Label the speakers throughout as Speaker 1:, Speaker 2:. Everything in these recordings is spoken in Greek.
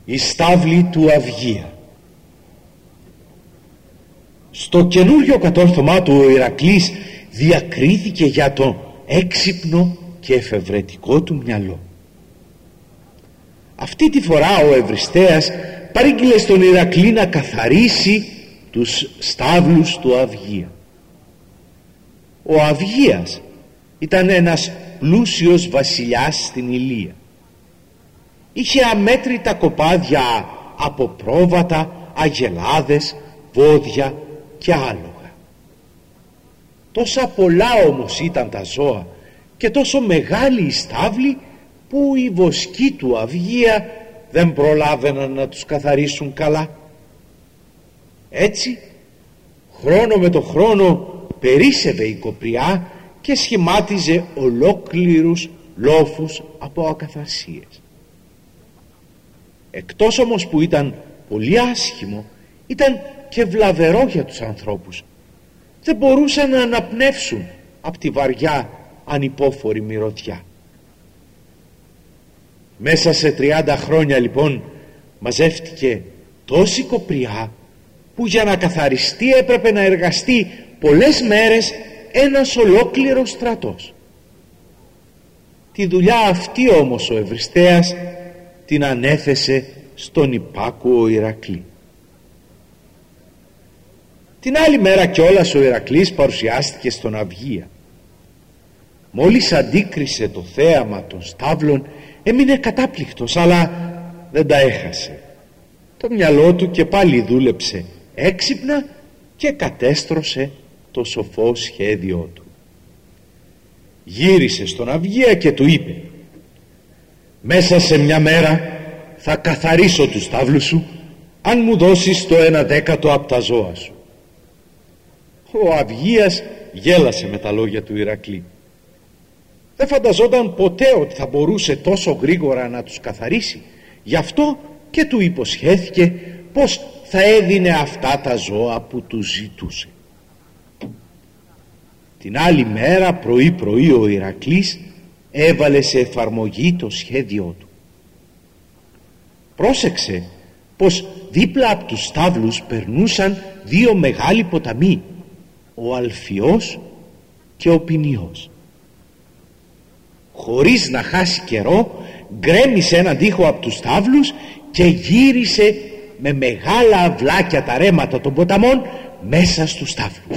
Speaker 1: Η στάβλη του Αυγία. Στο καινούριο κατόρθωμά του ο Ηρακλής διακρίθηκε για το έξυπνο και εφευρετικό του μυαλό. Αυτή τη φορά ο Ευριστέας παρήγγειλε στον Ηρακλή να καθαρίσει τους στάβλους του Αυγία. Ο Αυγίας ήταν ένας πλούσιος βασιλιάς στην Ηλία. Είχε αμέτρητα κοπάδια από πρόβατα, αγελάδες, βόδια και άλογα. Τόσα πολλά όμως ήταν τα ζώα και τόσο μεγάλη η στάβλη που οι βοσκοί του Αυγία δεν προλάβαιναν να τους καθαρίσουν καλά. Έτσι, χρόνο με το χρόνο περίσσευε η κοπριά και σχημάτιζε ολόκληρους λόφους από ακαθαρσίες. Εκτός όμως που ήταν πολύ άσχημο, ήταν και βλαβερό για τους ανθρώπους. Δεν μπορούσαν να αναπνεύσουν από τη βαριά ανυπόφορη μυρωδιά. Μέσα σε 30 χρόνια λοιπόν μαζεύτηκε τόση κοπριά που για να καθαριστεί έπρεπε να εργαστεί πολλές μέρες ένας ολόκληρος στρατός. Τη δουλειά αυτή όμως ο Ευριστέας την ανέθεσε στον υπάκουο Ηρακλή. Την άλλη μέρα κιόλας ο Ηρακλής παρουσιάστηκε στον Αυγία. Μόλις αντίκρισε το θέαμα των στάβλων έμεινε κατάπληκτος, αλλά δεν τα έχασε. Το μυαλό του και πάλι δούλεψε έξυπνα και κατέστρωσε το σοφό σχέδιό του. Γύρισε στον Αυγία και του είπε: «Μέσα σε μια μέρα θα καθαρίσω τους στάβλους σου αν μου δώσεις το 1/10 από τα ζώα σου». Ο Αυγίας γέλασε με τα λόγια του Ηρακλή. Δεν φανταζόταν ποτέ ότι θα μπορούσε τόσο γρήγορα να τους καθαρίσει. Γι' αυτό και του υποσχέθηκε πως θα έδινε αυτά τα ζώα που του ζητούσε. Την άλλη μέρα πρωί ο Ηρακλής έβαλε σε εφαρμογή το σχέδιό του. Πρόσεξε πως δίπλα από τους στάβλους περνούσαν δύο μεγάλοι ποταμοί, ο Αλφιός και ο Ποινιός. Χωρίς να χάσει καιρό γκρέμισε έναν τοίχο από τους στάβλους και γύρισε με μεγάλα αυλάκια τα ρέματα των ποταμών μέσα στους στάβλους.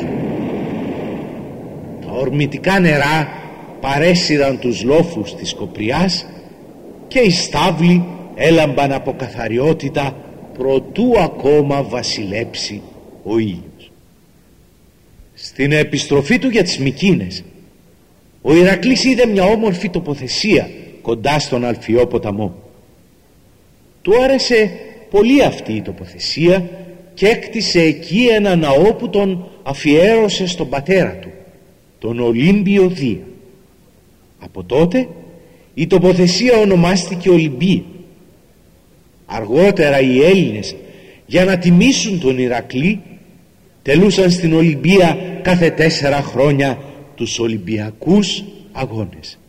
Speaker 1: Τα ορμητικά νερά παρέσυραν τους λόφους της κοπριάς και οι στάβλοι έλαμπαν από καθαριότητα προτού ακόμα βασιλέψει ο ήλιος. Στην επιστροφή του για τις Μικίνες ο Ηρακλής είδε μια όμορφη τοποθεσία κοντά στον Αλφιό ποταμό. Του άρεσε πολύ αυτή η τοποθεσία και έκτισε εκεί ένα ναό που τον αφιέρωσε στον πατέρα του, τον Ολύμπιο Δία. Από τότε η τοποθεσία ονομάστηκε Ολυμπία. Αργότερα οι Έλληνες, για να τιμήσουν τον Ηρακλή, τελούσαν στην Ολυμπία κάθε 4 χρόνια τους Ολυμπιακούς αγώνες.